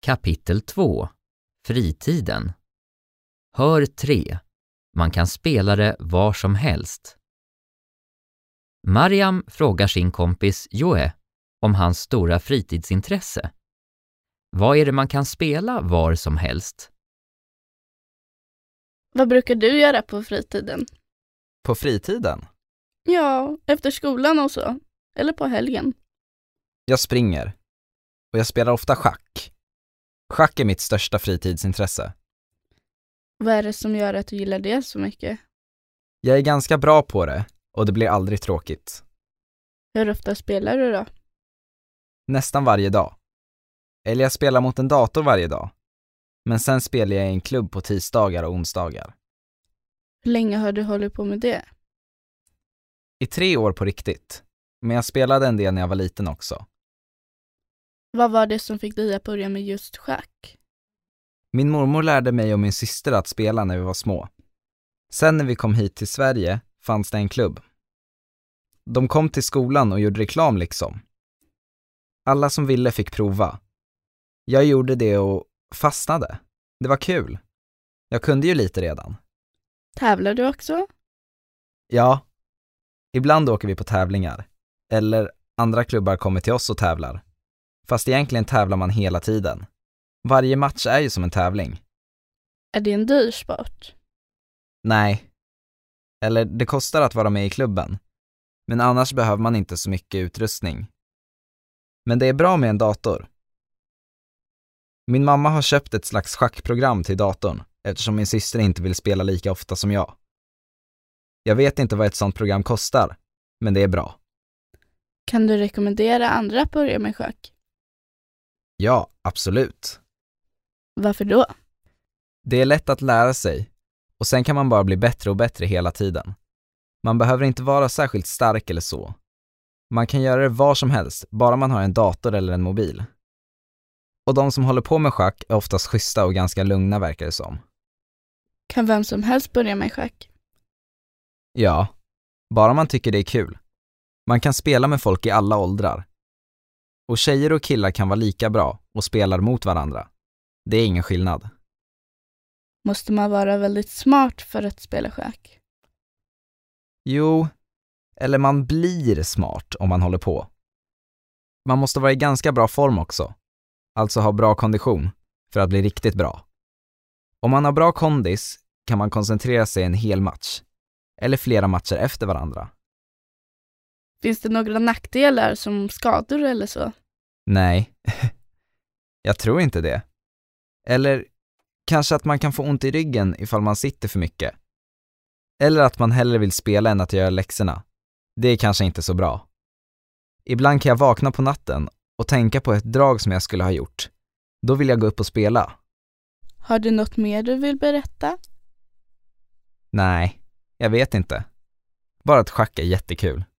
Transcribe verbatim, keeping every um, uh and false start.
Kapitel två. Fritiden. Hör tre. Man kan spela det var som helst. Mariam frågar sin kompis Joe om hans stora fritidsintresse. Vad är det man kan spela var som helst? Vad brukar du göra på fritiden? På fritiden? Ja, efter skolan och så. Eller på helgen. Jag springer. Och jag spelar ofta schack. Schack är mitt största fritidsintresse. Vad är det som gör att du gillar det så mycket? Jag är ganska bra på det och det blir aldrig tråkigt. Hur ofta spelar du då? Nästan varje dag. Eller jag spelar mot en dator varje dag. Men sen spelar jag i en klubb på tisdagar och onsdagar. Hur länge har du hållit på med det? I tre år på riktigt. Men jag spelade en del när jag var liten också. Vad var det som fick dig att börja med just schack? Min mormor lärde mig och min syster att spela när vi var små. Sen när vi kom hit till Sverige fanns det en klubb. De kom till skolan och gjorde reklam liksom. Alla som ville fick prova. Jag gjorde det och fastnade. Det var kul. Jag kunde ju lite redan. Tävlar du också? Ja. Ibland åker vi på tävlingar. Eller andra klubbar kommer till oss och tävlar. Fast egentligen tävlar man hela tiden. Varje match är ju som en tävling. Är det en dyr sport? Nej. Eller det kostar att vara med i klubben. Men annars behöver man inte så mycket utrustning. Men det är bra med en dator. Min mamma har köpt ett slags schackprogram till datorn eftersom min syster inte vill spela lika ofta som jag. Jag vet inte vad ett sånt program kostar, men det är bra. Kan du rekommendera andra att börja med schack? Ja, absolut. Varför då? Det är lätt att lära sig och sen kan man bara bli bättre och bättre hela tiden. Man behöver inte vara särskilt stark eller så. Man kan göra det var som helst, bara man har en dator eller en mobil. Och de som håller på med schack är oftast schyssta och ganska lugna verkar det som. Kan vem som helst börja med schack? Ja, bara man tycker det är kul. Man kan spela med folk i alla åldrar. Och tjejer och killar kan vara lika bra och spelar mot varandra. Det är ingen skillnad. Måste man vara väldigt smart för att spela schack? Jo, eller man blir smart om man håller på. Man måste vara i ganska bra form också. Alltså ha bra kondition för att bli riktigt bra. Om man har bra kondis kan man koncentrera sig en hel match. Eller flera matcher efter varandra. Finns det några nackdelar som skador eller så? Nej, jag tror inte det. Eller kanske att man kan få ont i ryggen ifall man sitter för mycket. Eller att man hellre vill spela än att göra läxorna. Det är kanske inte så bra. Ibland kan jag vakna på natten och tänka på ett drag som jag skulle ha gjort. Då vill jag gå upp och spela. Har du något mer du vill berätta? Nej, jag vet inte. Bara att schack är jättekul.